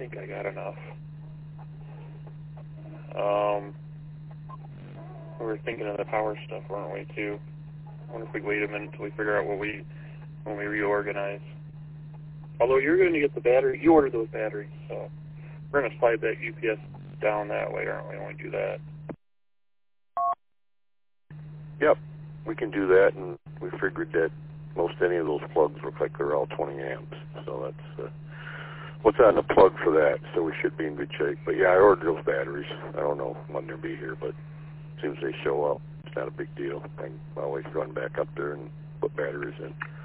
think I got enough. We were thinking of the power stuff, weren't we, too? I wonder if we wait a minute until we figure out when we reorganize. Although you're going to get the battery, you ordered those batteries, so we're going to slide that UPS down that way, aren't we, when we do that? Yep, we can do that, and we figured that most any of those plugs look like they're all 20 amps, so that's what's on the plug for that, so we should be in good shape. But yeah, I ordered those batteries. I don't know when they'll be here, but as soon as they show up, it's not a big deal. I can always run back up there and put batteries in.